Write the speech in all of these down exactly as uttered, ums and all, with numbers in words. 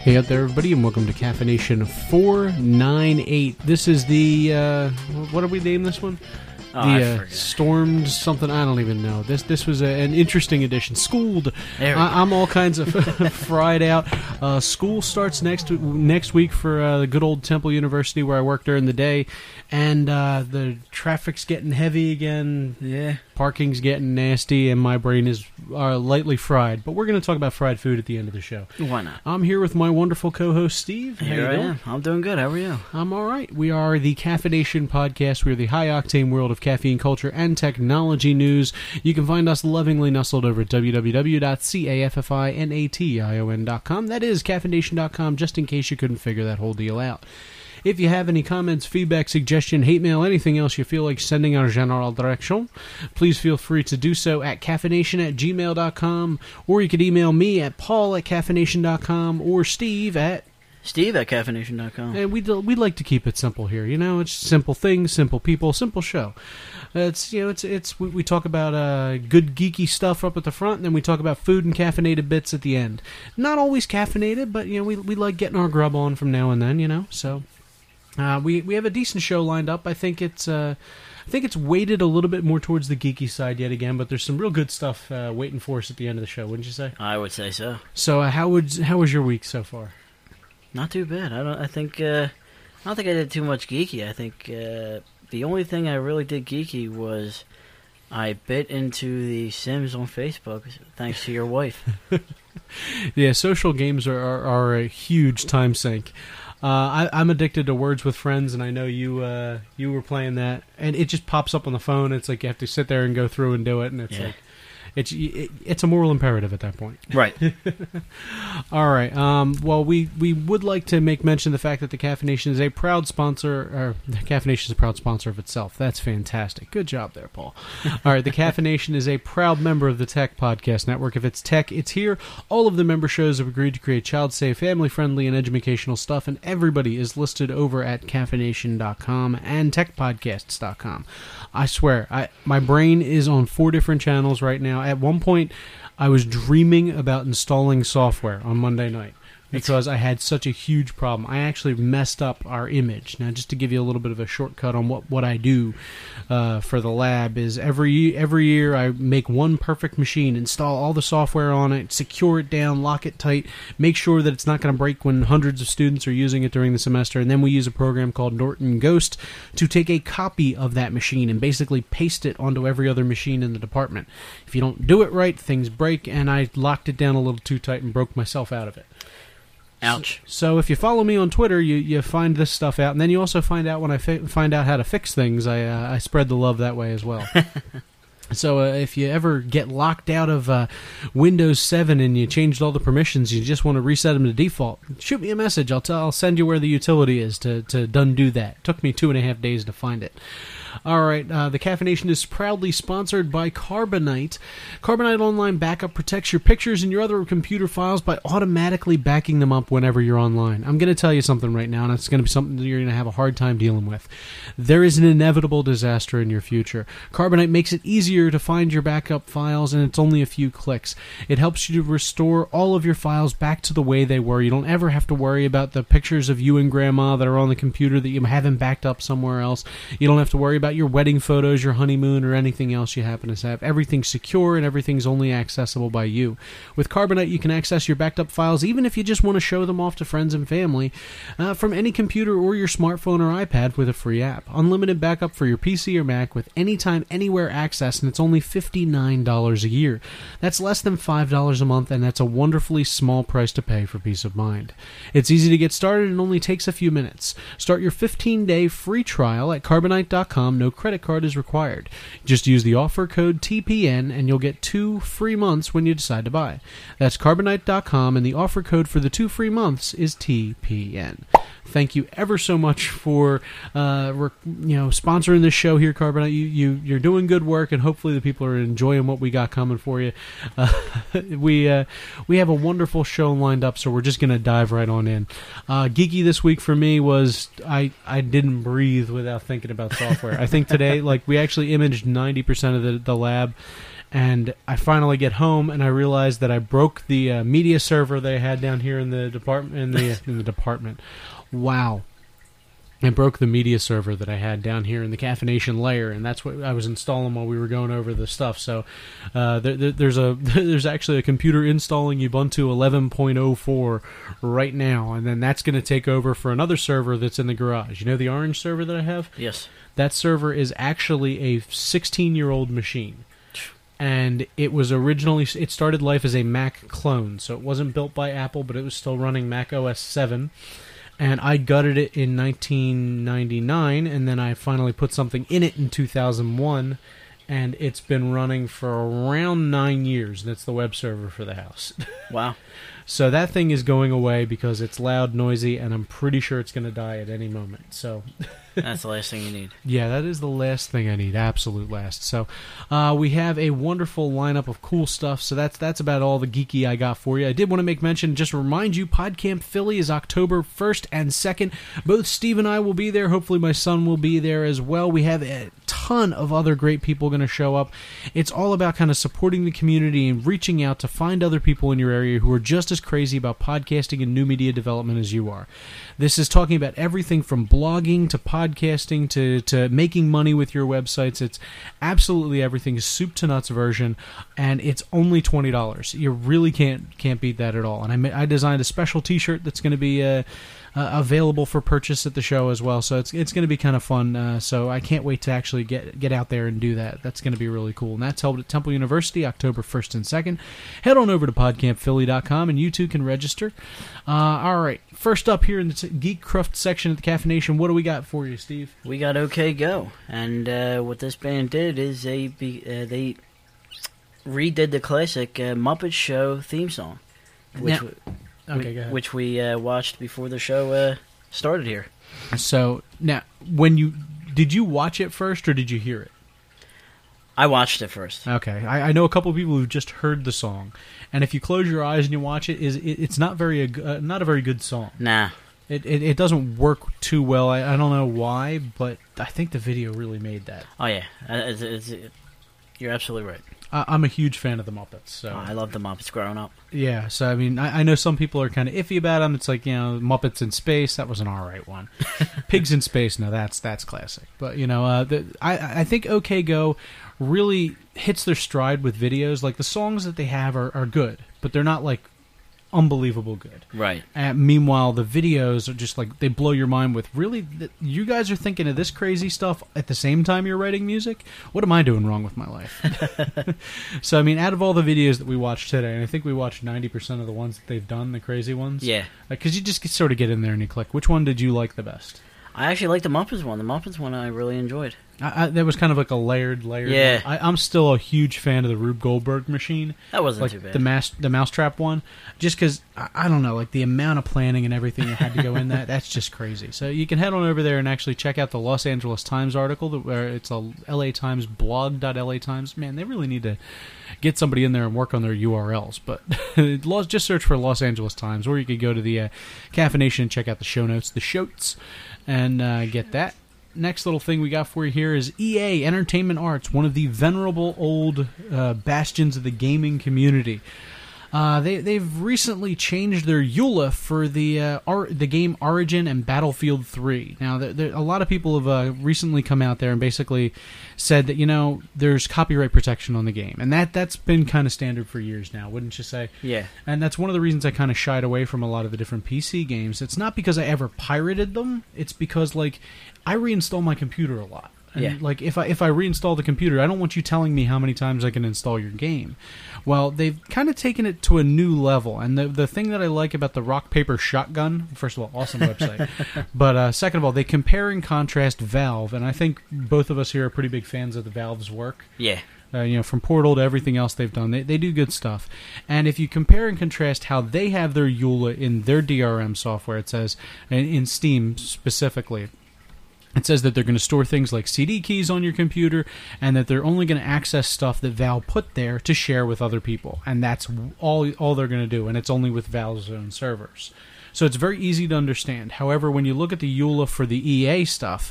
Hey out there, everybody, and welcome to Caffeination four ninety-eight. This is the, uh, what did we name this one? Oh, the I uh, forget. Stormed something, I don't even know. This this was a, an interesting edition. Schooled. There we I, go. I'm all kinds of fried out. Uh, school starts next next week for uh, the good old Temple University where I work during the day, and uh, the traffic's getting heavy again. Yeah. Parking's getting nasty, and my brain is uh, lightly fried. But we're going to talk about fried food at the end of the show. Why not? I'm here with my wonderful co-host, Steve. How Here you I doing? am. I'm doing good. How are you? I'm all right. We are the Caffeination Podcast. We are the high-octane world of caffeine culture and technology news. You can find us lovingly nestled over at w w w dot caffeination dot com. That is caffeination dot com, just in case you couldn't figure that whole deal out. If you have any comments, feedback, suggestion, hate mail, anything else you feel like sending our general direction, please feel free to do so at caffeination at gmail dot com, or you could email me at paul at caffeination dot com, or Steve at... Steve at caffeination dot com. And we we like to keep it simple here, you know. It's simple things, simple people, simple show. It's you know, it's it's we, we talk about uh, good geeky stuff up at the front, and then we talk about food and caffeinated bits at the end. Not always caffeinated, but you know, we we like getting our grub on from now and then, you know. So uh, we we have a decent show lined up. I think it's uh, I think it's weighted a little bit more towards the geeky side yet again, but there's some real good stuff uh, waiting for us at the end of the show, wouldn't you say? I would say so. So uh, how would how was your week so far? Not too bad. I don't. I think. Uh, I don't think I did too much geeky. I think uh, the only thing I really did geeky was I bit into the Sims on Facebook, thanks to your wife. Yeah, social games are, are, are a huge time sink. Uh, I, I'm addicted to Words with Friends, and I know you uh, you were playing that, and it just pops up on the phone. It's like you have to sit there and go through and do it, and it's Yeah. like it's it, it's a moral imperative at that point. Right. All right. Um, well, we, we would like to make mention of the fact that the Caffeination is a proud sponsor, or the Caffeination is a proud sponsor of itself. That's fantastic. Good job there, Paul. All right. The Caffeination is a proud member of the Tech Podcast Network. If it's tech, it's here. All of the member shows have agreed to create child-safe, family-friendly, and educational stuff, and everybody is listed over at caffeination dot com and tech podcasts dot com. I swear, I my brain is on four different channels right now. At one point, I was dreaming about installing software on Monday night because I had such a huge problem. I actually messed up our image. Now, just to give you a little bit of a shortcut on what, what I do uh, for the lab is every every year I make one perfect machine, install all the software on it, secure it down, lock it tight, make sure that it's not going to break when hundreds of students are using it during the semester, and then we use a program called Norton Ghost to take a copy of that machine and basically paste it onto every other machine in the department. If you don't do it right, things break, and I locked it down a little too tight and broke myself out of it. Ouch. So if you follow me on Twitter, you, you find this stuff out, and then you also find out when I fi- find out how to fix things. I uh, I spread the love that way as well. So uh, if you ever get locked out of uh, Windows seven and you changed all the permissions, you just want to reset them to default, shoot me a message. I'll tell I'll send you where the utility is to to undo that. It took me two and a half days to find it. All right, uh, the Caffeination is proudly sponsored by Carbonite. Carbonite Online Backup protects your pictures and your other computer files by automatically backing them up whenever you're online. I'm going to tell you something right now, and it's going to be something that you're going to have a hard time dealing with. There is an inevitable disaster in your future. Carbonite makes it easier to find your backup files, and it's only a few clicks. It helps you to restore all of your files back to the way they were. You don't ever have to worry about the pictures of you and Grandma that are on the computer that you haven't backed up somewhere else. You don't have to worry about your wedding photos, your honeymoon, or anything else you happen to have. Everything's secure and everything's only accessible by you. With Carbonite, you can access your backed up files even if you just want to show them off to friends and family uh, from any computer or your smartphone or iPad with a free app. Unlimited backup for your P C or Mac with anytime, anywhere access, and it's only fifty-nine dollars a year. That's less than five dollars a month, and that's a wonderfully small price to pay for peace of mind. It's easy to get started and only takes a few minutes. Start your fifteen-day free trial at carbonite dot com. No credit card is required. Just use the offer code T P N and you'll get two free months when you decide to buy. That's carbonite dot com, and the offer code for the two free months is T P N. Thank you ever so much for uh, rec- you know sponsoring this show here, Carbonite. You, you, you're doing good work, and hopefully the people are enjoying what we got coming for you. Uh, we uh, we have a wonderful show lined up, so we're just going to dive right on in. Uh, geeky this week for me was I, I didn't breathe without thinking about software. I think today, like, we actually imaged ninety percent of the, the lab, And I finally get home, and I realize that I broke the uh, media server they had down here in the department. In the in the department, wow! I broke the media server that I had down here in the Caffeination layer, and that's what I was installing while we were going over the stuff. So uh, there, there, there's a there's actually a computer installing Ubuntu eleven point oh four right now, and then that's going to take over for another server that's in the garage. You know the orange server that I have? Yes. That server is actually a sixteen-year-old machine. And it was originally, it started life as a Mac clone, so it wasn't built by Apple, but it was still running Mac O S seven. And I gutted it in nineteen ninety-nine, and then I finally put something in it in two thousand one, and it's been running for around nine years, and it's the web server for the house. Wow. So that thing is going away because it's loud, noisy, and I'm pretty sure it's going to die at any moment. So that's the last thing you need. Yeah, that is the last thing I need. Absolute last. So uh, we have a wonderful lineup of cool stuff. So that's that's about all the geeky I got for you. I did want to make mention, just remind you, PodCamp Philly is October first and second. Both Steve and I will be there. Hopefully my son will be there as well. We have a ton of other great people going to show up. It's all about kind of supporting the community and reaching out to find other people in your area who are just as crazy about podcasting and new media development as you are. This is talking about everything from blogging to podcasting to, to making money with your websites. It's absolutely everything, soup to nuts version, and it's only twenty dollars. You really can't can't beat that at all. And I, ma- I designed a special T-shirt that's going to be uh, uh, available for purchase at the show as well. So it's it's going to be kind of fun. Uh, so I can't wait to actually get get out there and do that. That's going to be really cool. And that's held at Temple University, October first and second. Head on over to podcamp philly dot com and you too can register. Uh, all right. First up here in the Geek Cruft section of the Caffeination, what do we got for you, Steve? We got OK Go, and uh, what this band did is they be, uh, they redid the classic uh, Muppet Show theme song, which Now, we, okay, go ahead. which we uh, watched before the show uh, started here. So now, when you did you watch it first or did you hear it? I watched it first. Okay, I, I know a couple of people who've just heard the song, and if you close your eyes and you watch it, is it, it's not very uh, not a very good song. Nah, it it, it doesn't work too well. I, I don't know why, but I think the video really made that. oh yeah, uh, it's, it's, it, you're absolutely right. I, I'm a huge fan of the Muppets. So Oh, I love the Muppets growing up. yeah, so I mean, I, I know some people are kind of iffy about them. It's like, you know, Muppets in Space, that was an all right one. Pigs in Space, no, that's that's classic. But you know, uh, the, I I think OK Go really hits their stride with videos. Like the songs that they have are, are good, but they're not like unbelievable good. Right. And meanwhile, the videos are just like, they blow your mind with, really, th- you guys are thinking of this crazy stuff at the same time you're writing music? What am I doing wrong with my life? So, I mean, out of all the videos that we watched today, and I think we watched ninety percent of the ones that they've done, the crazy ones. Yeah. Because you just get, sort of get in there and you click. Which one did you like the best? I actually like the Muppets one. The Muppets one I really enjoyed. I, I, that was kind of like a layered, layered. Yeah. I, I'm still a huge fan of the Rube Goldberg machine. That wasn't like too bad. the mouse, the mousetrap one, just because I, I don't know, like the amount of planning and everything that had to go in that. That's just crazy. So you can head on over there and actually check out the Los Angeles Times article, that, where it's a L A Times blog dot L A Times. Man, they really need to get somebody in there and work on their U R Ls. But just search for Los Angeles Times, or you could go to the uh, Caffeination and check out the show notes, the shotes, and uh, get that. Next little thing we got for you here is E A Entertainment Arts, one of the venerable old uh, bastions of the gaming community. Uh, they, they've recently changed their E U L A for the uh, Ar- the game Origin and Battlefield three. Now, there, there, a lot of people have uh, recently come out there and basically said that, you know, there's copyright protection on the game. And that, that's been kind of standard for years now, wouldn't you say? Yeah. And that's one of the reasons I kind of shied away from a lot of the different P C games. It's not because I ever pirated them. It's because, like, I reinstall my computer a lot. And yeah. Like, if I if I reinstall the computer, I don't want you telling me how many times I can install your game. Well, they've kind of taken it to a new level. And the the thing that I like about the Rock Paper Shotgun, first of all, awesome website. But uh, second of all, they compare and contrast Valve. And I think both of us here are pretty big fans of the Valve's work. Yeah. Uh, you know, from Portal to everything else they've done, they they do good stuff. And if you compare and contrast how they have their E U L A in their D R M software, it says, in, in Steam specifically, it says that they're going to store things like C D keys on your computer, and that they're only going to access stuff that Valve put there to share with other people. And that's all all they're going to do, and it's only with Valve's own servers. So it's very easy to understand. However, when you look at the E U L A for the E A stuff,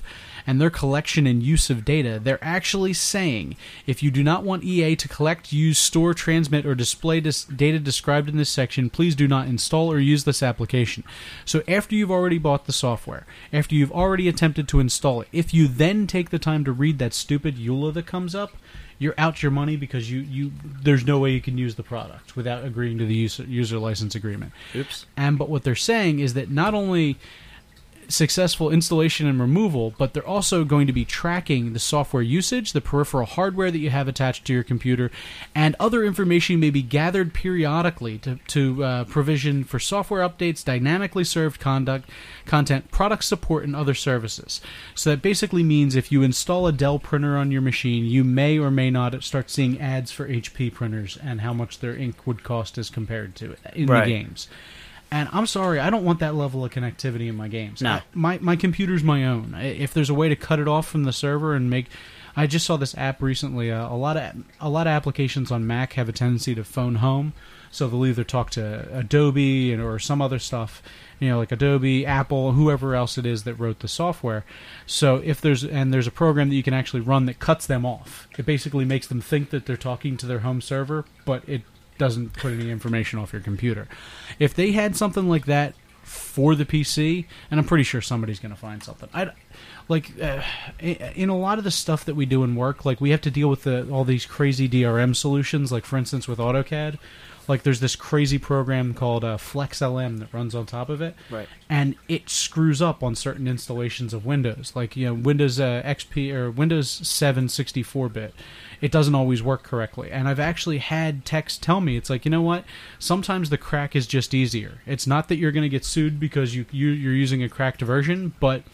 and their collection and use of data, they're actually saying if you do not want E A to collect, use, store, transmit, or display dis- data described in this section, please do not install or use this application. So after you've already bought the software, after you've already attempted to install it, if you then take the time to read that stupid E U L A that comes up, you're out your money because you, you there's no way you can use the product without agreeing to the user, user license agreement. Oops. And but what they're saying is that not only successful installation and removal, but they're also going to be tracking the software usage, the peripheral hardware that you have attached to your computer, and other information may be gathered periodically to, to uh, provision for software updates, dynamically served conduct, content, product support, and other services. So that basically means if you install a Dell printer on your machine, you may or may not start seeing ads for H P printers and how much their ink would cost as compared to it in right. the games. And I'm sorry, I don't want that level of connectivity in my games. No. I, my my computer's my own. If there's a way to cut it off from the server and make, I just saw this app recently. Uh, a lot of a lot of applications on Mac have a tendency to phone home, so they'll either talk to Adobe and, or some other stuff, you know, like Adobe, Apple, whoever else it is that wrote the software. So if there's and there's a program that you can actually run that cuts them off. It basically makes them think that they're talking to their home server, but it doesn't put any information off your computer. If they had something like that for the P C, and I'm pretty sure somebody's going to find something. I like uh, in a lot of the stuff that we do in work, like we have to deal with the, all these crazy D R M solutions. Like for instance, with AutoCAD, like there's this crazy program called uh, FlexLM that runs on top of it, right? And it screws up on certain installations of Windows, like you know Windows uh, X P or Windows seven sixty-four bit. It doesn't always work correctly. And I've actually had techs tell me, it's like, you know what? Sometimes the crack is just easier. It's not that you're going to get sued because you, you, you're using a cracked version, but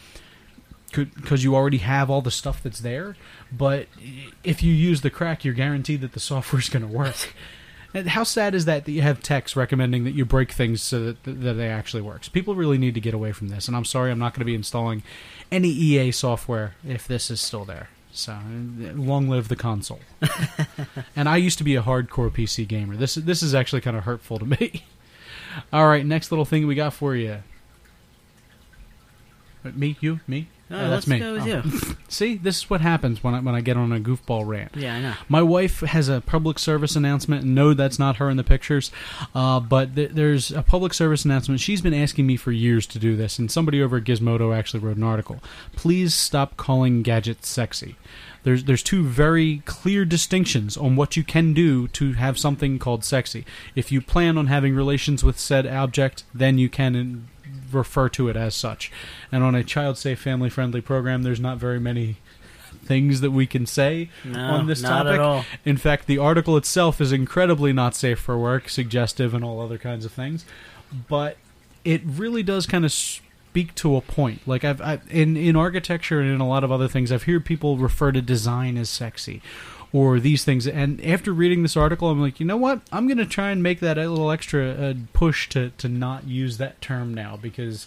because you already have all the stuff that's there. But if you use the crack, you're guaranteed that the software is going to work. And how sad is that that you have techs recommending that you break things so that, that they actually works? People really need to get away from this. And I'm sorry, I'm not going to be installing any E A software if this is still there. So, long live the console. And I used to be a hardcore P C gamer. This this is actually kind of hurtful to me. All right, next little thing we got for you. Me, you, me. No, uh, that's let's me. go with oh. you. See, this is what happens when I when I get on a goofball rant. Yeah, I know. My wife has a public service announcement, and no, that's not her in the pictures. Uh, but th- there's a public service announcement. She's been asking me for years to do this, and somebody over at Gizmodo actually wrote an article. Please stop calling gadgets sexy. There's there's two very clear distinctions on what you can do to have something called sexy. If you plan on having relations with said object, then you can in- refer to it as such. And on a child-safe, family-friendly program, there's not very many things that we can say no, on this not topic. At all. In fact, the article itself is incredibly not safe for work, suggestive, and all other kinds of things. But it really does kind of speak to a point. Like I've, I've in in architecture and in a lot of other things, I've heard people refer to design as sexy, or these things. And after reading this article, I'm like, you know what? I'm going to try and make that a little extra uh, push to, to not use that term now, because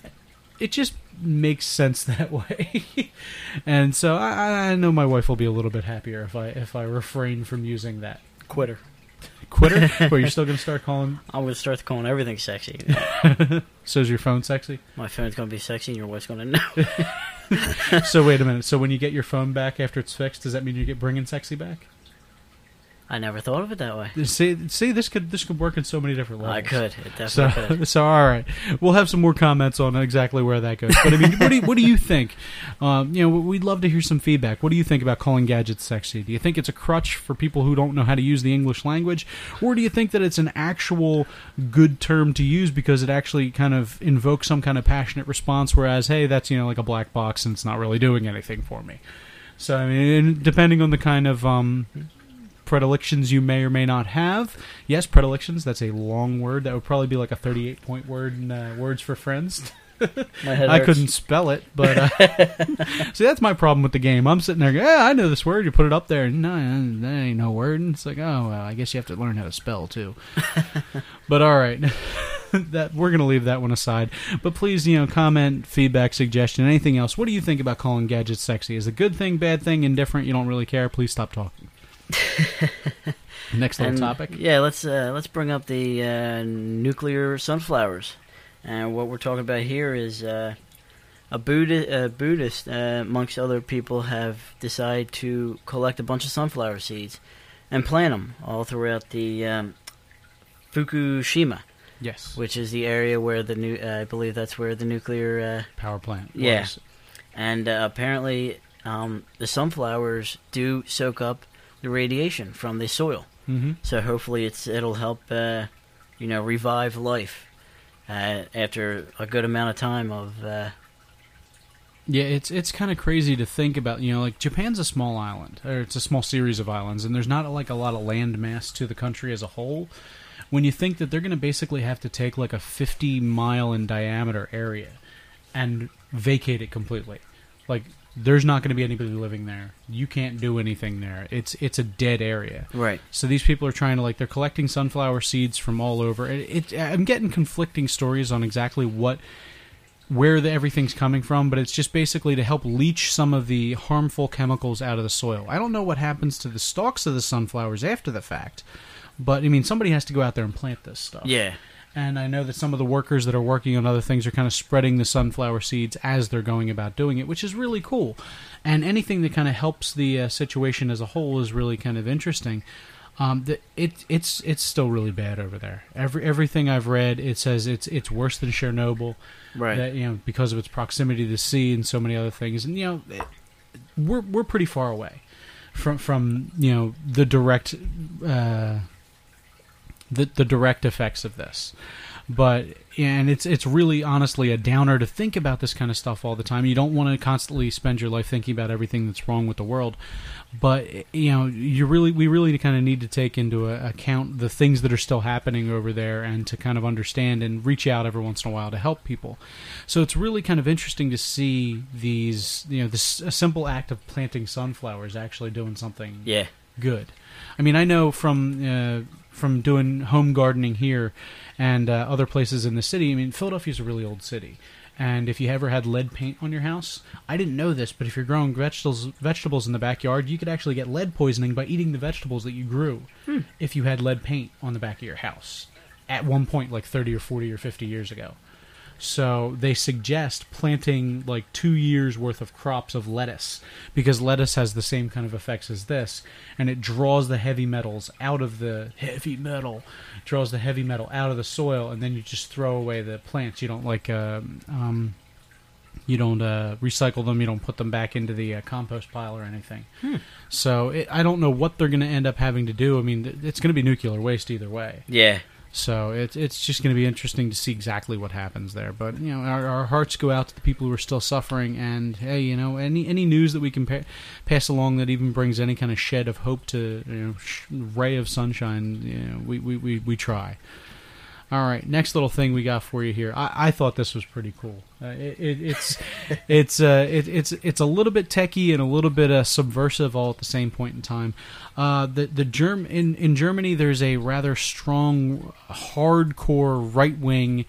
it just makes sense that way. And so I, I know my wife will be a little bit happier if I if I refrain from using that. Quitter. Quitter? Or you're still going to start calling? I'm going to start calling everything sexy. So is your phone sexy? My phone's going to be sexy and your wife's going to know. So wait a minute. So when you get your phone back after it's fixed, does that mean you get bringing sexy back? I never thought of it that way. See, see, this could this could work in so many different levels. I could. It definitely So, could. so all right, we'll have some more comments on exactly where that goes. But I mean, what do you, what do you think? Um, you know, we'd love to hear some feedback. What do you think about calling gadgets sexy? Do you think it's a crutch for people who don't know how to use the English language, or do you think that it's an actual good term to use because it actually kind of invokes some kind of passionate response? Whereas, hey, that's you know like a black box and it's not really doing anything for me. So I mean, depending on the kind of um, predilections you may or may not have. Yes, predilections, that's a long word. That would probably be like a thirty-eight point word in uh, Words for Friends. My head I hurts. couldn't spell it, but uh, see, that's my problem with the game. I'm sitting there going, yeah, I know this word. You put it up there, and no, that ain't no word. And it's like, oh, well, I guess you have to learn how to spell, too. But all right, that we're going to leave that one aside. But please, you know, comment, feedback, suggestion, anything else. What do you think about calling gadgets sexy? Is it a good thing, bad thing, indifferent? You don't really care? Please stop talking. Next little And, topic. Yeah, let's uh, let's bring up the uh, nuclear sunflowers. And what we're talking about here is uh, a Buddhist, uh, Buddhist uh, amongst other people, have decided to collect a bunch of sunflower seeds and plant them all throughout the um, Fukushima. Yes. Which is the area where the new, uh, I believe that's where the nuclear uh, power plant was. Yeah. And uh, apparently um, the sunflowers do soak up the radiation from the soil. Mm-hmm. So hopefully it's it'll help, uh, you know, revive life uh, after a good amount of time of... Uh, Yeah, it's it's kind of crazy to think about. You know, like Japan's a small island, or it's a small series of islands, and there's not like a lot of land mass to the country as a whole. When you think that they're going to basically have to take like a fifty mile in diameter area and vacate it completely, like there's not going to be anybody living there. You can't do anything there. It's it's a dead area. Right. So these people are trying to like they're collecting sunflower seeds from all over. It, it I'm getting conflicting stories on exactly what. where the, everything's coming from, but it's just basically to help leach some of the harmful chemicals out of the soil. I don't know what happens to the stalks of the sunflowers after the fact, but, I mean, somebody has to go out there and plant this stuff. Yeah. And I know that some of the workers that are working on other things are kind of spreading the sunflower seeds as they're going about doing it, which is really cool. And anything that kind of helps the uh, situation as a whole is really kind of interesting. Um, the, it, it's it's still really bad over there. Every everything I've read, it says it's it's worse than Chernobyl, right? That, you know, because of its proximity to the sea and so many other things. And you know, it, we're we're pretty far away from from you know the direct uh, the the direct effects of this. But and it's it's really honestly a downer to think about this kind of stuff all the time. You don't want to constantly spend your life thinking about everything that's wrong with the world. But you know, you really we really kind of need to take into account the things that are still happening over there, and to kind of understand and reach out every once in a while to help people. So it's really kind of interesting to see these, you know, this a simple act of planting sunflowers actually doing something yeah. good. I mean, I know from uh, from doing home gardening here and uh, other places in the city. I mean, Philadelphia's a really old city. And if you ever had lead paint on your house, I didn't know this, but if you're growing vegetables vegetables in the backyard, you could actually get lead poisoning by eating the vegetables that you grew hmm. if you had lead paint on the back of your house at one point like thirty or forty or fifty years ago. So they suggest planting like two years worth of crops of lettuce, because lettuce has the same kind of effects as this, and it draws the heavy metals out of the heavy metal, draws the heavy metal out of the soil, and then you just throw away the plants. You don't like uh, um, you don't uh, recycle them. You don't put them back into the uh, compost pile or anything. Hmm. So it, I don't know what they're going to end up having to do. I mean, it's going to be nuclear waste either way. Yeah. So it, it's just going to be interesting to see exactly what happens there. But, you know, our, our hearts go out to the people who are still suffering. And, hey, you know, any any news that we can pa- pass along that even brings any kind of shed of hope to, you know, sh- ray of sunshine, you know, we, we, we, we try. All right, next little thing we got for you here. I, I thought this was pretty cool. Uh, it, it, it's it's uh, it, it's it's a little bit techie and a little bit uh, subversive all at the same point in time. Uh, the the Germ in in Germany, there's a rather strong, hardcore right wing,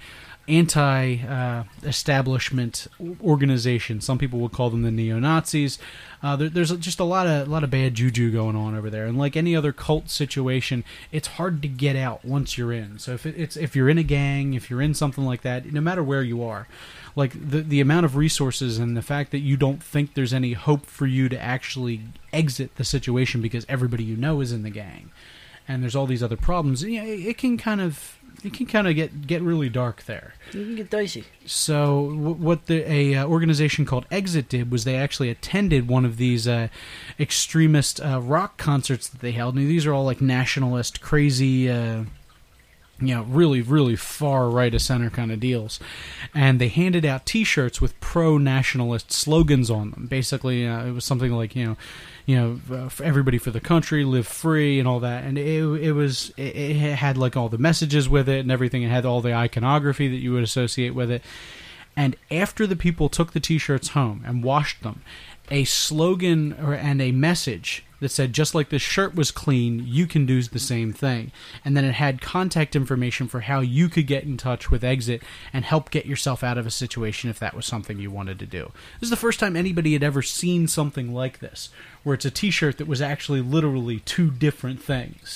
anti-establishment uh, organization. Some people would call them the neo-Nazis. Uh, there, there's just a lot of a lot of bad juju going on over there, and like any other cult situation, it's hard to get out once you're in. So if it, it's if you're in a gang, if you're in something like that, no matter where you are, like the the amount of resources and the fact that you don't think there's any hope for you to actually exit the situation because everybody you know is in the gang, and there's all these other problems. You know, it, it can kind of it can kind of get, get really dark there. You can get dicey. So w- what the a uh, organization called Exit did was they actually attended one of these uh, extremist uh, rock concerts that they held. And these are all like nationalist, crazy, uh, you know, really, really far right of center kind of deals. And they handed out T-shirts with pro-nationalist slogans on them. Basically, uh, it was something like, you know, you know, uh, for everybody for the country, live free, and all that. And it it was it, it had like all the messages with it and everything. It had all the iconography that you would associate with it. And after the people took the T-shirts home and washed them, a slogan or and a message that said, just like this shirt was clean, you can do the same thing. And then it had contact information for how you could get in touch with Exit and help get yourself out of a situation if that was something you wanted to do. This is the first time anybody had ever seen something like this, where it's a T-shirt that was actually literally two different things.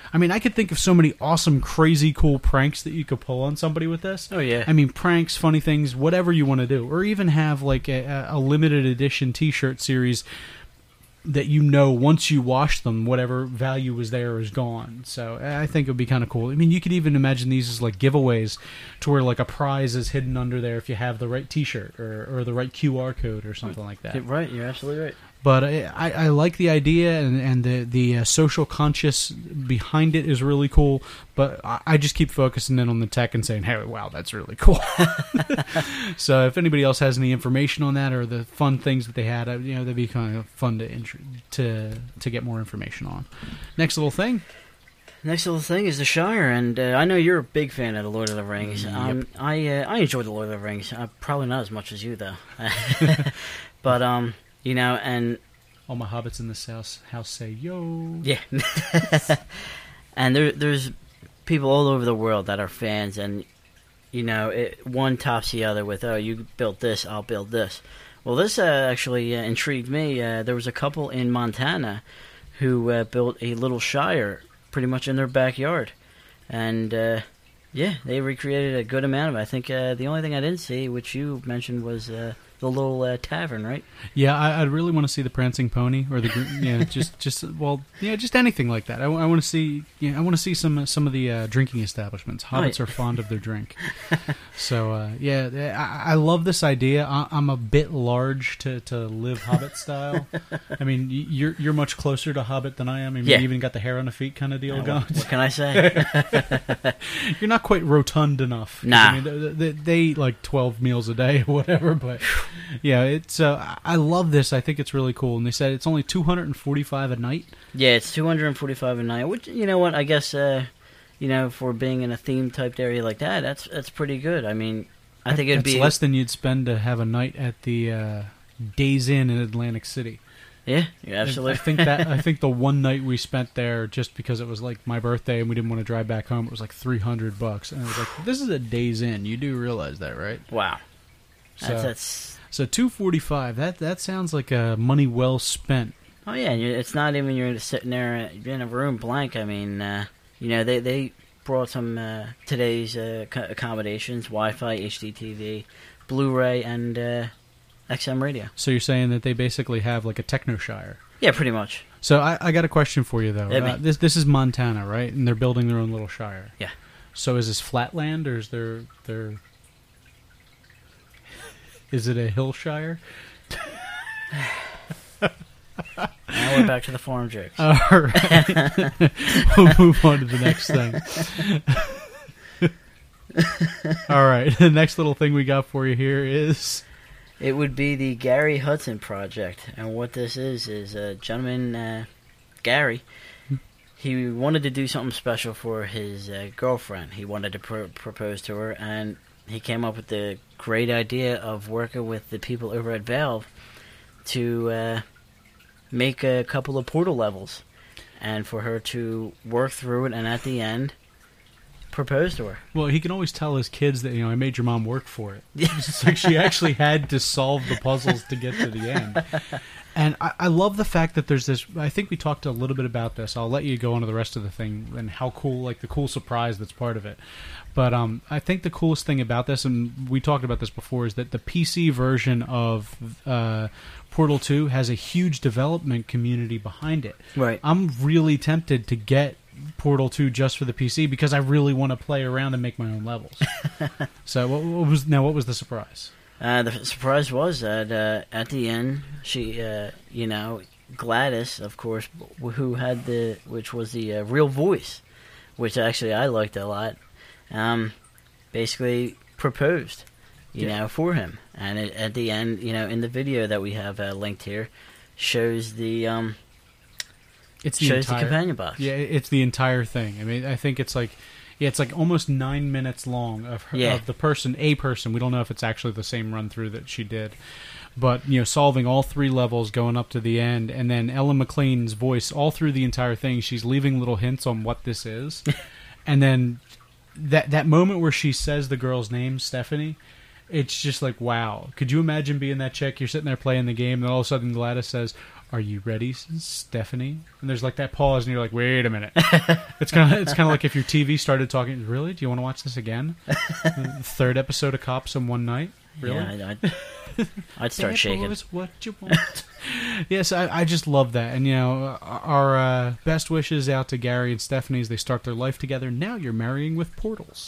I mean, I could think of so many awesome, crazy, cool pranks that you could pull on somebody with this. Oh, yeah. I mean, pranks, funny things, whatever you want to do. Or even have, like, a, a limited edition T-shirt series that you know once you wash them, whatever value was there is gone. So I think it would be kind of cool. I mean, you could even imagine these as like giveaways to where like a prize is hidden under there if you have the right T-shirt or, or the right Q R code or something like that. Right, you're absolutely right. But I, I, I like the idea, and, and the, the uh, social conscious behind it is really cool. But I, I just keep focusing in on the tech and saying, hey, wow, that's really cool. So if anybody else has any information on that or the fun things that they had, uh, you know, that'd be kind of fun to int- to to get more information on. Next little thing. Next little thing is the Shire, and uh, I know you're a big fan of the Lord of the Rings. Yep. Um, I uh, I enjoy the Lord of the Rings. Uh, probably not as much as you, though. But um. You know, and... All my hobbits in this house, house say, yo. Yeah. And there, there's people all over the world that are fans, and, you know, it, one tops the other with, oh, you built this, I'll build this. Well, this uh, actually uh, intrigued me. Uh, there was a couple in Montana who uh, built a little Shire pretty much in their backyard. And, uh, yeah, they recreated a good amount of it. I think uh, the only thing I didn't see, which you mentioned, was... Uh, the little uh, tavern, right? Yeah, I, I really want to see the prancing pony, or the yeah, just just well, yeah, just anything like that. I, I want to see, yeah, I want to see some uh, some of the uh, drinking establishments. Hobbits oh, yeah. are fond of their drink, so uh, yeah, I, I love this idea. I, I'm a bit large to, to live Hobbit style. I mean, you're you're much closer to Hobbit than I am. I mean, yeah. you even got the hair on the feet kind of deal uh, going. What, what can I say? You're not quite rotund enough. Nah, I mean, they, they, they eat like twelve meals a day or whatever, but. Yeah, it's. Uh, I love this. I think it's really cool. And they said it's only two hundred and forty-five a night. Yeah, it's two hundred and forty-five a night. Which, you know what? I guess, uh, you know, for being in a theme typed area like that, that's that's pretty good. I mean, I think it'd that's be less than you'd spend to have a night at the uh, Days Inn in Atlantic City. Yeah, yeah, absolutely. I think that. I think the one night we spent there, just because it was like my birthday and we didn't want to drive back home, it was like three hundred bucks. And I was like, "This is a Days Inn. You do realize that, right?" Wow. So, that's. that's So two forty five. That that sounds like a money well spent. Oh yeah, it's not even you're just sitting there in a room blank. I mean, uh, you know, they they brought some uh, today's uh, accommodations: Wi-Fi, H D T V, Blu-ray, and uh, X M radio. So you're saying that they basically have like a techno shire? Yeah, pretty much. So I, I got a question for you though. Yeah, uh, this this is Montana, right? And they're building their own little shire. Yeah. So is this flatland or is there there? Is it a hill shire? Now we're back to the farm jokes. All right. We'll move on to the next thing. All right. The next little thing we got for you here is... It would be the Gary Hudson Project. And what this is, is a gentleman, uh, Gary, he wanted to do something special for his uh, girlfriend. He wanted to pr- propose to her, and he came up with the great idea of working with the people over at Valve to uh, make a couple of portal levels, and for her to work through it, and at the end, propose to her. Well, he can always tell his kids that, you know, I made your mom work for it. It's like she actually had to solve the puzzles to get to the end. And I, I love the fact that there's this, I think we talked a little bit about this. I'll let you go on to the rest of the thing and how cool, like the cool surprise that's part of it. But um, I think the coolest thing about this, and we talked about this before, is that the P C version of uh, Portal two has a huge development community behind it. Right. I'm really tempted to get Portal two just for the P C because I really want to play around and make my own levels. So what, what was now? What was the surprise? Uh, the surprise was that uh, at the end, she, uh, you know, Gladys, of course, who had the, which was the uh, real voice, which actually I liked a lot. Um, basically proposed, you yeah. know, for him, and it, at the end, you know, in the video that we have uh, linked here, shows the um. It's the shows entire, the companion box. Yeah, it's the entire thing. I mean, I think it's like, yeah, it's like almost nine minutes long of her, yeah. of the person, a person. We don't know if it's actually the same run through that she did, but you know, solving all three levels, going up to the end, and then Ellen McLean's voice all through the entire thing. She's leaving little hints on what this is, and then that that moment where she says the girl's name, Stephanie. It's just like, wow. Could you imagine being that chick? You're sitting there playing the game, and all of a sudden Gladys says, "Are you ready, Stephanie?" And there's like that pause, and you're like, "Wait a minute." It's kind of it's kind of like if your T V started talking. Really? Do you want to watch this again? Third episode of Cops in one night. Really? Yeah, I'd, I'd start Bad shaking. boys, what you want? Yes, I, I just love that. And, you know, our uh, best wishes out to Gary and Stephanie as they start their life together. Now you're marrying with portals.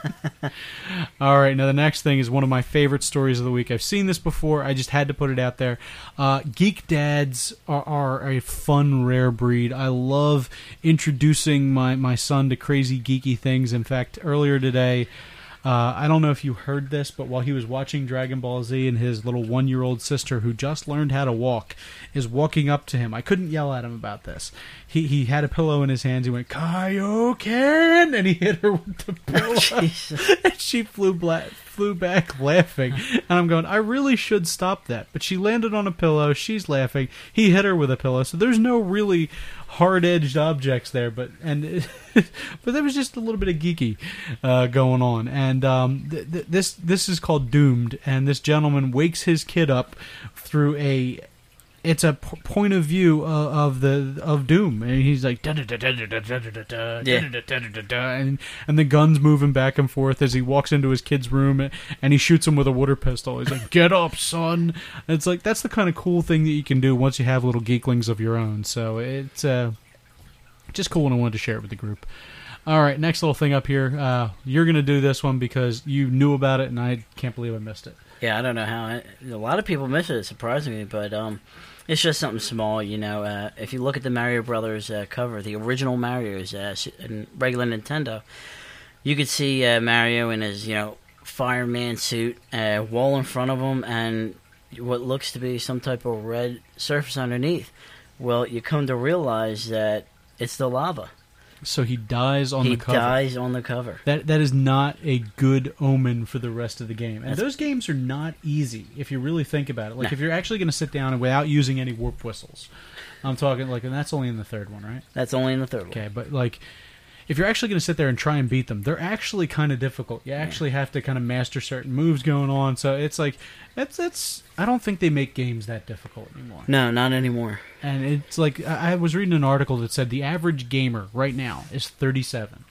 All right, now the next thing is one of my favorite stories of the week. I've seen this before. I just had to put it out there. Uh, Geek dads are, are a fun, rare breed. I love introducing my, my son to crazy, geeky things. In fact, earlier today... Uh, I don't know if you heard this, but while he was watching Dragon Ball Z and his little one-year-old sister who just learned how to walk is walking up to him. I couldn't yell at him about this. He he had a pillow in his hands. He went, Kaioken! And he hit her with the pillow. And she flew, bla- flew back laughing. And I'm going, I really should stop that. But she landed on a pillow. She's laughing. He hit her with a pillow. So there's no really... hard-edged objects there, but and it, but there was just a little bit of geeky uh, going on, and um, th- th- this this is called Doomed, and this gentleman wakes his kid up through a it's a p- point of view uh, of the of Doom, and he's like da da da da da da da da da da da da, and and the gun's moving back and forth as he walks into his kid's room, and he shoots him with a water pistol. He's like, "Get up, son!" And it's like that's the kind of cool thing that you can do once you have little geeklings of your own. So it's uh, just cool, and I wanted to share it with the group. All right, next little thing up here. Uh, you're gonna do this one because you knew about it, and I can't believe I missed it. Yeah, I don't know how. I, a lot of people miss it, surprisingly, but um, it's just something small, you know. Uh, if you look at the Mario Brothers uh, cover, the original Mario's uh, in regular Nintendo, you could see uh, Mario in his, you know, fireman suit, uh, wall in front of him, and what looks to be some type of red surface underneath. Well, you come to realize that it's the lava. So he dies on he the cover. He dies on the cover. That that is not a good omen for the rest of the game. And That's, those games are not easy if you really think about it. Like, no. If you're actually going to sit down and without using any warp whistles. I'm talking, like, and that's only in the third one, right? That's only in the third okay, one. Okay, but, like, if you're actually going to sit there and try and beat them, they're actually kind of difficult. You actually have to kind of master certain moves going on. So it's like, it's, it's, I don't think they make games that difficult anymore. No, not anymore. And it's like, I was reading an article that said the average gamer right now is thirty-seven.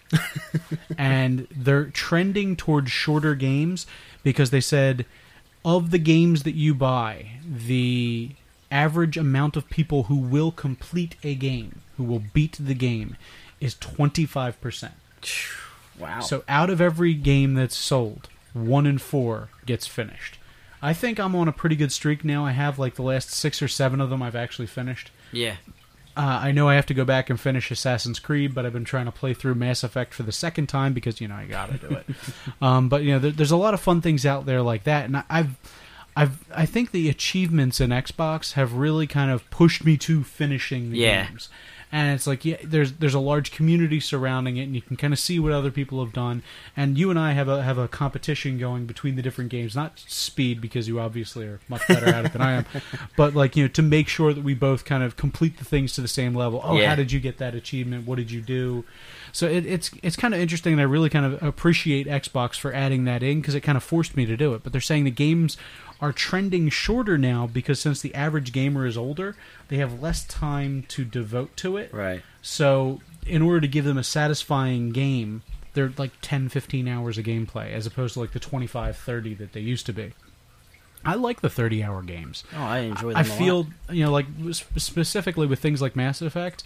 And they're trending towards shorter games because they said of the games that you buy, the average amount of people who will complete a game, who will beat the game, is twenty-five percent. Wow. So out of every game that's sold, one in four gets finished. I think I'm on a pretty good streak now. I have like the last six or seven of them I've actually finished. Yeah. Uh, I know I have to go back and finish Assassin's Creed, but I've been trying to play through Mass Effect for the second time because, you know, I gotta do it. um, but, you know, there, there's a lot of fun things out there like that, and I, I've... I've, I think the achievements in Xbox have really kind of pushed me to finishing the yeah. games. And it's like, yeah, there's there's a large community surrounding it, and you can kind of see what other people have done. And you and I have a have a competition going between the different games, not speed because you obviously are much better at it than I am, but like, you know, to make sure that we both kind of complete the things to the same level. Oh, yeah. How did you get that achievement? What did you do? So it, it's it's kind of interesting, and I really kind of appreciate Xbox for adding that in because it kind of forced me to do it. But they're saying the games are trending shorter now because since the average gamer is older, they have less time to devote to it. Right. So in order to give them a satisfying game, they're like ten, fifteen hours of gameplay as opposed to like the twenty-five, thirty that they used to be. I like the thirty-hour games. Oh, I enjoy them I a feel, lot. you know, like specifically with things like Mass Effect,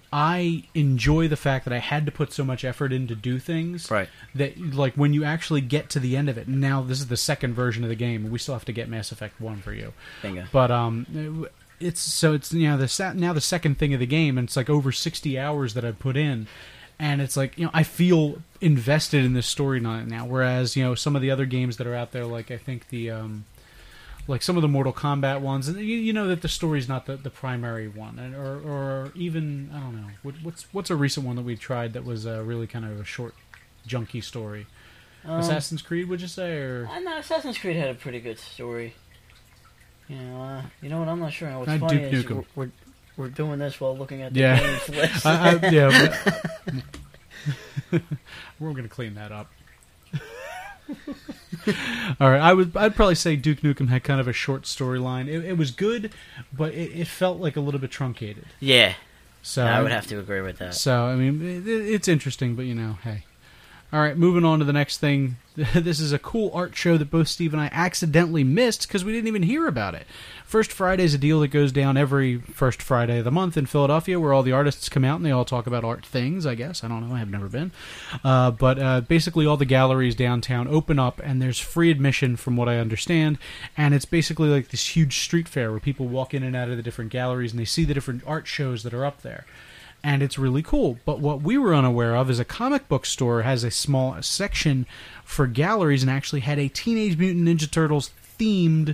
I enjoy the fact that I had to put so much effort in to do things. Right. That, like, when you actually get to the end of it, and now this is the second version of the game, and we still have to get Mass Effect one for you. Bingo. But, um, it's, so it's, you know, the, now the second thing of the game, and it's like over sixty hours that I've put in, and it's like, you know, I feel invested in this story now, whereas, you know, some of the other games that are out there, like, I think the, um, like some of the Mortal Kombat ones, and you, you know that the story's not the, the primary one, and, or or even, I don't know, what, what's what's a recent one that we tried that was uh, really kind of a short, junky story? Um, Assassin's Creed, would you say? Or I know Assassin's Creed had a pretty good story. You know, uh, you know what? I'm not sure. What's I funny Duke is Nukem. we're, we're we're doing this while looking at the Yeah. games list. I, I, yeah, but, we're going to clean that up. All right, I would I'd probably say Duke Nukem had kind of a short storyline. It, it was good, but it, it felt like a little bit truncated. Yeah, so I would have to agree with that. So I mean, it, it's interesting, but you know, hey. All right, moving on to the next thing. This is a cool art show that both Steve and I accidentally missed because we didn't even hear about it. First Friday is a deal that goes down every first Friday of the month in Philadelphia, where all the artists come out and they all talk about art things, I guess. I don't know. I have never been. Uh, but uh, basically all the galleries downtown open up, and there's free admission from what I understand. And it's basically like this huge street fair where people walk in and out of the different galleries, and they see the different art shows that are up there. And it's really cool. But what we were unaware of is a comic book store has a small section for galleries and actually had a Teenage Mutant Ninja Turtles themed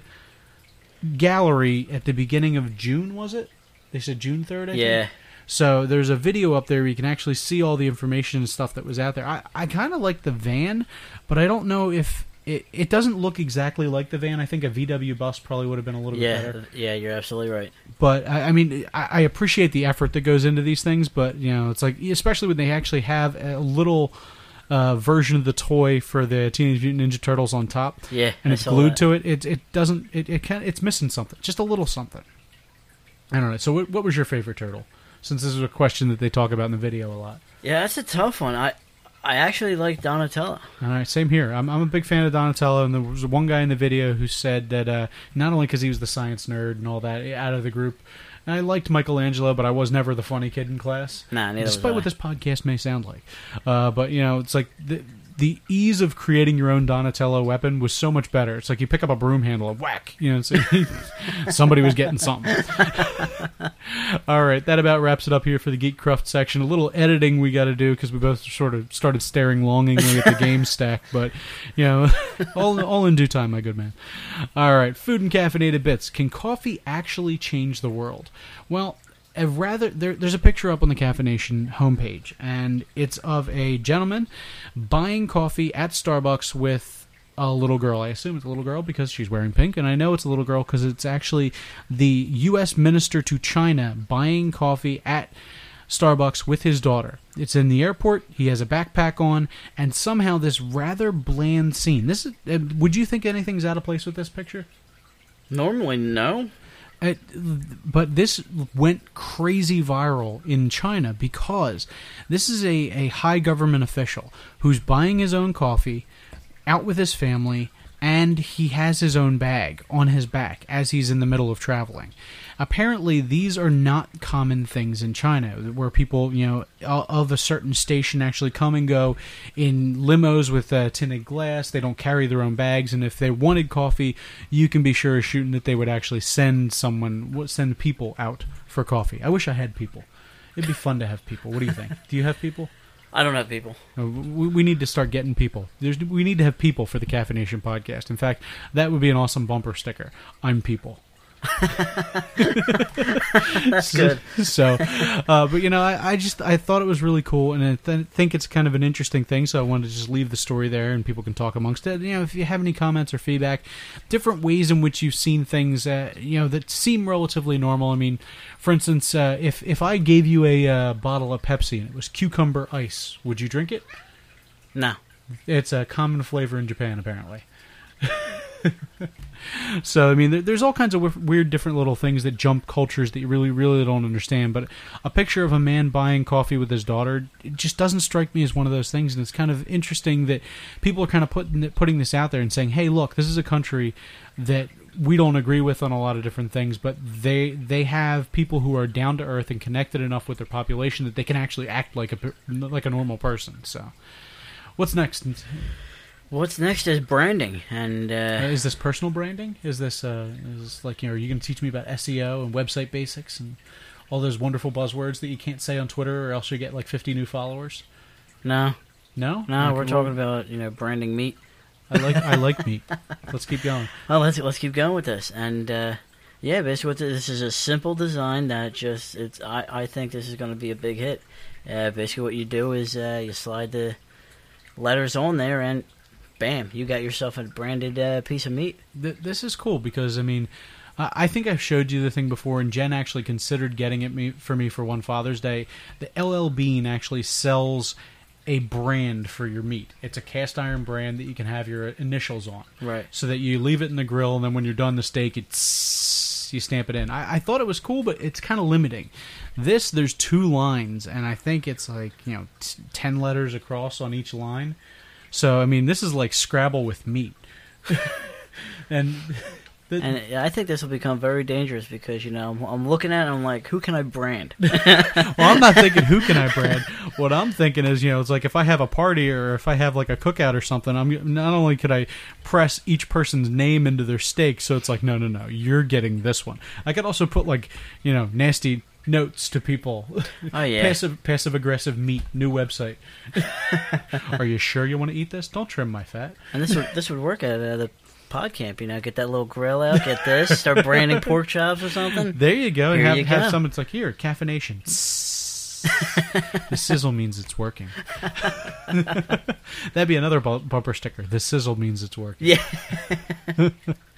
gallery at the beginning of June, was it? They said June third, I yeah. think? So there's a video up there where you can actually see all the information and stuff that was out there. I, I kind of like the van, but I don't know if... It, it doesn't look exactly like the van. I think a V W bus probably would have been a little yeah, bit better. Yeah, you're absolutely right. But, I, I mean, I, I appreciate the effort that goes into these things, but, you know, it's like, especially when they actually have a little uh, version of the toy for the Teenage Mutant Ninja Turtles on top. Yeah, and I it's saw glued that. to it. It it doesn't, it, it can, it's missing something. Just a little something. I don't know. So what, what was your favorite turtle? Since this is a question that they talk about in the video a lot. Yeah, that's a tough one. I I actually like Donatello. All right, same here. I'm I'm a big fan of Donatello, and there was one guy in the video who said that uh, not only because he was the science nerd and all that out of the group, I liked Michelangelo, but I was never the funny kid in class. Nah, neither Despite was what I. this podcast may sound like, uh, but you know, it's like the the ease of creating your own Donatello weapon was so much better. It's like you pick up a broom handle and whack. You know, so somebody was getting something. All right, that about wraps it up here for the Geek Cruft section. A little editing we got to do because we both sort of started staring longingly at the game stack, but you know, all all in due time, my good man. All right, food and caffeinated bits. Can coffee actually change the world? Well, a rather there, there's a picture up on the Caffeination homepage, and it's of a gentleman buying coffee at Starbucks with a little girl. I assume it's a little girl because she's wearing pink, and I know it's a little girl because it's actually the U S minister to China buying coffee at Starbucks with his daughter. It's in the airport. He has a backpack on, and somehow this rather bland scene. This is, uh, would you think anything's out of place with this picture? Normally, no. It, but this went crazy viral in China because this is a, a high government official who's buying his own coffee out with his family, and he has his own bag on his back as he's in the middle of traveling. Apparently, these are not common things in China, where people, you know, of a certain station actually come and go in limos with uh, tinted glass. They don't carry their own bags, and if they wanted coffee, you can be sure as shooting that they would actually send someone, send people out for coffee. I wish I had people. It'd be fun to have people. What do you think? Do you have people? I don't have people. No, we, we need to start getting people. There's, we need to have people for the Caffeination podcast. In fact, that would be an awesome bumper sticker. I'm people. That's so, good. So, uh, but you know, I, I just I thought it was really cool, and I th- think it's kind of an interesting thing. So I wanted to just leave the story there, and people can talk amongst it. You know, if you have any comments or feedback, different ways in which you've seen things, uh, you know, that seem relatively normal. I mean, for instance, uh, if if I gave you a uh, bottle of Pepsi and it was cucumber ice, would you drink it? No. It's a common flavor in Japan, apparently. So, I mean, there, there's all kinds of w- weird different little things that jump cultures that you really, really don't understand. But a picture of a man buying coffee with his daughter, it just doesn't strike me as one of those things. And it's kind of interesting that people are kind of putting putting this out there and saying, hey, look, this is a country that we don't agree with on a lot of different things, but they they have people who are down to earth and connected enough with their population that they can actually act like a like a normal person. So, what's next? What's next is branding, and uh, Uh, is this personal branding? Is this, uh, is this like, you know, are you going to teach me about S E O and website basics and all those wonderful buzzwords that you can't say on Twitter or else you get like fifty new followers? no, No? no, Okay, we're well, talking about you know branding meat. I like I like meat. Let's keep going. Well, let's let's keep going with this, and uh, yeah, basically, what this is a simple design that just it's. I, I think this is going to be a big hit. Uh, basically, what you do is uh, you slide the letters on there, and bam, you got yourself a branded uh, piece of meat. Th- this is cool because, I mean, I-, I think I've showed you the thing before, and Jen actually considered getting it me- for me for one Father's Day. The L L Bean actually sells a brand for your meat. It's a cast iron brand that you can have your initials on. Right. So that you leave it in the grill, and then when you're done the steak, it's you stamp it in. I, I thought it was cool, but it's kind of limiting. This, there's two lines, and I think it's like, you know, t- ten letters across on each line. So, I mean, this is like Scrabble with meat. and... The, and I think this will become very dangerous because, you know, I'm, I'm looking at it and I'm like, who can I brand? Well, I'm not thinking who can I brand. What I'm thinking is, you know, it's like if I have a party or if I have like a cookout or something, I'm not only could I press each person's name into their steak, so it's like, no, no, no, you're getting this one. I could also put like, you know, nasty notes to people. Oh, yeah. Passive, passive aggressive meat, new website. Are you sure you want to eat this? Don't trim my fat. And this would, this would work at uh, the pod camp, you know, get that little grill out, get this, start branding pork chops or something. There you go. Here have you have go. someone, it's like, here, caffeination. The sizzle means it's working. That'd be another bu- bumper sticker. The sizzle means it's working. Yeah.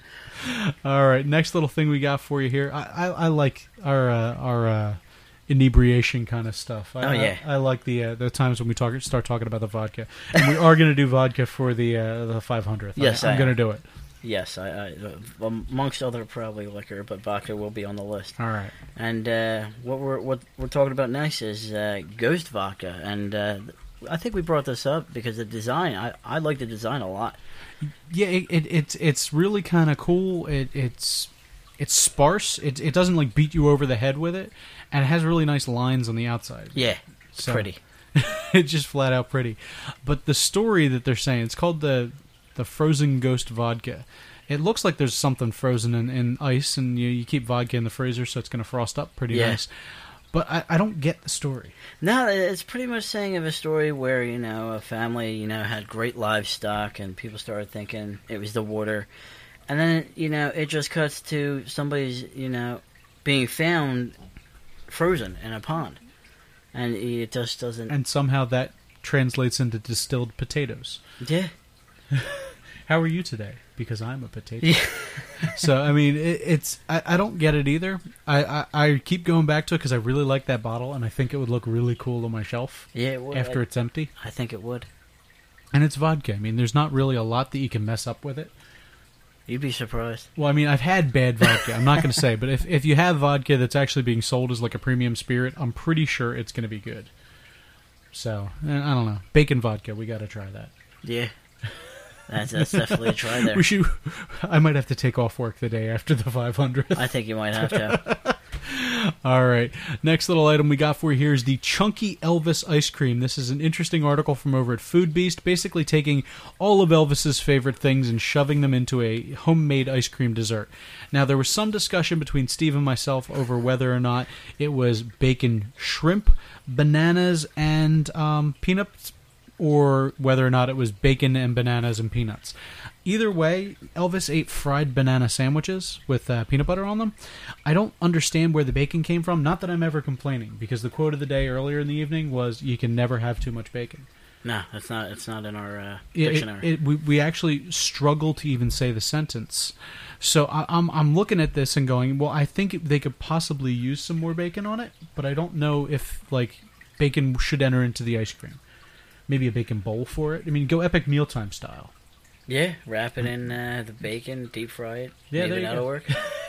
All right, next little thing we got for you here. I, I, I like our uh, our uh, inebriation kind of stuff. I, Oh, yeah. I, I like the uh, the times when we talk start talking about the vodka, and we are going to do vodka for the uh, the five hundredth. Yes, I, I'm I going to am. do it. Yes, I, I amongst other probably liquor, but vodka will be on the list. All right. And uh, what we're what we're talking about next is uh, Ghost Vodka, and uh, I think we brought this up because the design. I, I like the design a lot. Yeah, it, it, it's it's really kind of cool. It, it's it's sparse. It it doesn't like beat you over the head with it, and it has really nice lines on the outside. Yeah, it's So- pretty. It's just flat out pretty. But the story that they're saying, it's called the the Frozen Ghost Vodka. It looks like there's something frozen in, in ice, and you, you keep vodka in the freezer, so it's going to frost up pretty Yeah. nice. But I, I don't get the story. No, it's pretty much saying of a story where, you know, a family, you know, had great livestock and people started thinking it was the water. And then, you know, it just cuts to somebody's, you know, being found frozen in a pond. And it just doesn't... And somehow that translates into distilled potatoes. Yeah. How are you today? Because I'm a potato. Yeah. So, I mean, it, it's... I, I don't get it either. I, I, I keep going back to it because I really like that bottle, and I think it would look really cool on my shelf Yeah, it would. after I, it's empty. I think it would. And it's vodka. I mean, there's not really a lot that you can mess up with it. You'd be surprised. Well, I mean, I've had bad vodka. I'm not going to say, but if if you have vodka that's actually being sold as like a premium spirit, I'm pretty sure it's going to be good. So, eh, I don't know. Bacon vodka, we got to try that. Yeah. That's, that's definitely a try there. We should. I might have to take off work the day after the five hundredth. I think you might have to. All right. Next little item we got for you here is the Chunky Elvis ice cream. This is an interesting article from over at Food Beast, basically taking all of Elvis's favorite things and shoving them into a homemade ice cream dessert. Now, there was some discussion between Steve and myself over whether or not it was bacon shrimp, bananas, and um, peanuts, or whether or not it was bacon and bananas and peanuts. Either way, Elvis ate fried banana sandwiches with uh, peanut butter on them. I don't understand where the bacon came from. Not that I'm ever complaining, because the quote of the day earlier in the evening was, you can never have too much bacon. No, that's not. It's not in our uh, It- it- dictionary. it- we, we actually struggle to even say the sentence. So I, I'm I'm looking at this and going, well, I think they could possibly use some more bacon on it, but I don't know if like bacon should enter into the ice cream. Maybe a bacon bowl for it. I mean, go Epic Mealtime style. Yeah, wrap it in uh, the bacon, deep fry it. Yeah, there Maybe you that'll go. work.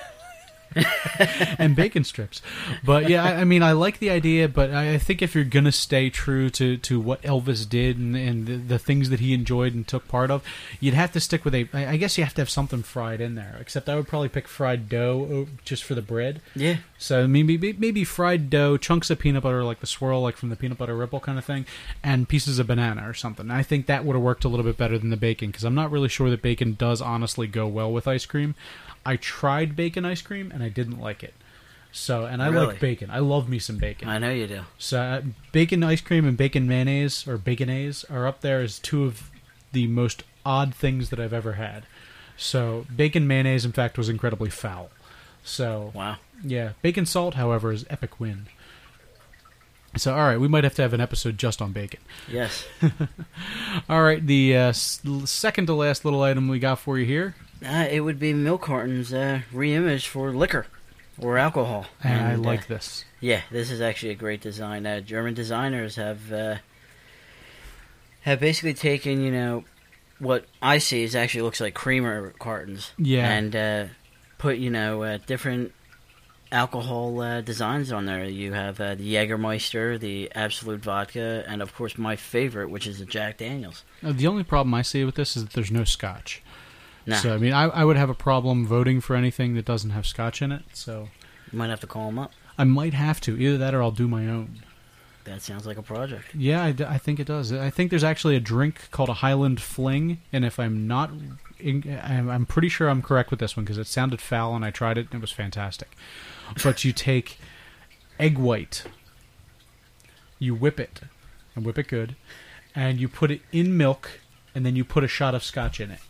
And bacon strips. But yeah, I, I mean, I like the idea, but I, I think if you're going to stay true to, to what Elvis did and, and the, the things that he enjoyed and took part of, you'd have to stick with a, I I guess you have to have something fried in there, except I would probably pick fried dough o- just for the bread. Yeah. So maybe maybe fried dough, chunks of peanut butter, like the swirl, like from the peanut butter ripple kind of thing, and pieces of banana or something. I think that would have worked a little bit better than the bacon, because I'm not really sure that bacon does honestly go well with ice cream. I tried bacon ice cream, and I didn't like it. So, and I Really? like bacon. I love me some bacon. I know you do. So, uh, bacon ice cream and bacon mayonnaise, or baconaise, are up there as two of the most odd things that I've ever had. So, bacon mayonnaise, in fact, was incredibly foul. So, Wow. yeah. Bacon salt, however, is epic win. So, all right, we might have to have an episode just on bacon. Yes. All right, the uh, s- second to last little item we got for you here. Uh, it would be milk cartons uh, re-image for liquor or alcohol. And I uh, like this. Yeah, this is actually a great design. Uh, German designers have uh, have basically taken, you know, what I see is actually looks like creamer cartons. Yeah. And uh, put, you know, uh, different alcohol uh, designs on there. You have uh, the Jägermeister, the Absolute Vodka, and of course my favorite, which is the Jack Daniels. Uh, the only problem I see with this is that there's no scotch. Nah. So, I mean, I, I would have a problem voting for anything that doesn't have scotch in it, so... You might have to call them up. I might have to. Either that or I'll do my own. That sounds like a project. Yeah, I, d- I think it does. I think there's actually a drink called a Highland Fling, and if I'm not... In, I'm, I'm pretty sure I'm correct with this one, because it sounded foul, and I tried it, and it was fantastic. But you take egg white, you whip it, and whip it good, and you put it in milk, and then you put a shot of scotch in it.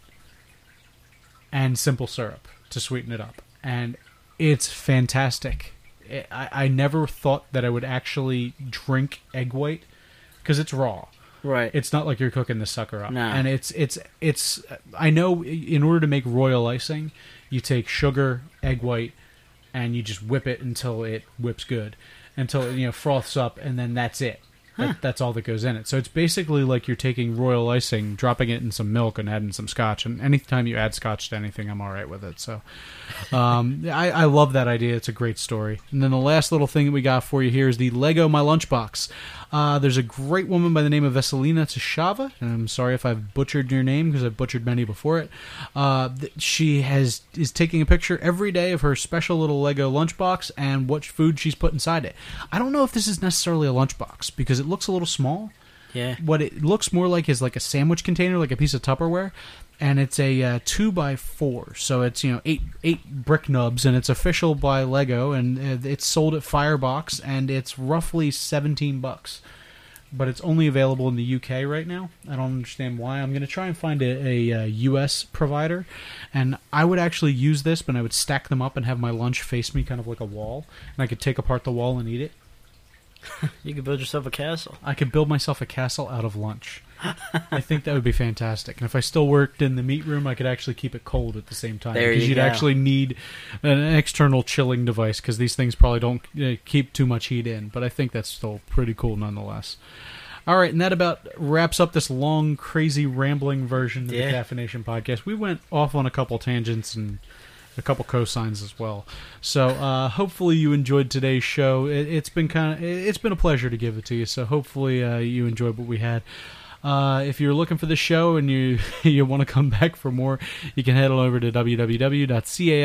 And simple syrup to sweeten it up. And it's fantastic. I, I never thought that I would actually drink egg white because it's raw. Right. It's not like you're cooking the sucker up. Nah. And it's it's it's. I know in order to make royal icing, you take sugar, egg white, and you just whip it until it whips good, until it, you know, froths up, and then that's it. That, Huh. That's all that goes in it. So it's basically like you're taking royal icing, dropping it in some milk, and adding some scotch. And anytime you add scotch to anything, I'm all right with it. So um, I, I love that idea. It's a great story. And then the last little thing that we got for you here is the Lego My Lunchbox. Uh, there's a great woman by the name of Veselina Tshava. And I'm sorry if I've butchered your name because I've butchered many before it. Uh, th- she has is taking a picture every day of her special little Lego lunchbox and what food she's put inside it. I don't know if this is necessarily a lunchbox because it looks a little small. Yeah. What it looks more like is like a sandwich container, like a piece of Tupperware, and it's a uh, two by four, so it's, you know, eight eight brick nubs, and it's official by Lego, and uh, it's sold at Firebox, and it's roughly seventeen bucks, but it's only available in the U K right now. I don't understand why. I'm going to try and find a, a, uh U S provider, and I would actually use this, but I would stack them up and have my lunch face me kind of like a wall, and I could take apart the wall and eat it. You could build yourself a castle. I could build myself a castle out of lunch. I think that would be fantastic. And if I still worked in the meat room, I could actually keep it cold at the same time. There because you you'd go. actually need an external chilling device because these things probably don't uh, keep too much heat in. But I think that's still pretty cool nonetheless. All right, and that about wraps up this long, crazy, rambling version of Yeah. the Caffeination podcast. We went off on a couple tangents and a couple cosigns as well. So uh, hopefully you enjoyed today's show. It, it's been kind of it's been a pleasure to give it to you. So hopefully uh, you enjoyed what we had. Uh, if you're looking for the show and you you want to come back for more, you can head on over to w w w dot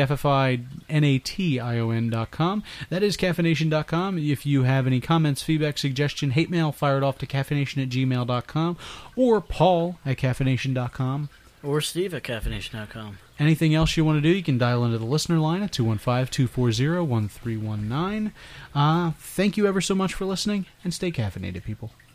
caffeination dot com. That is caffeination dot com. If you have any comments, feedback, suggestion, hate mail, fire it off to caffeination at gmail dot com or Paul at caffeination dot com. Or Steve at caffeination dot com. Anything else you want to do, you can dial into the listener line at two one five, two four zero, one three one nine. Uh, thank you ever so much for listening, and stay caffeinated, people.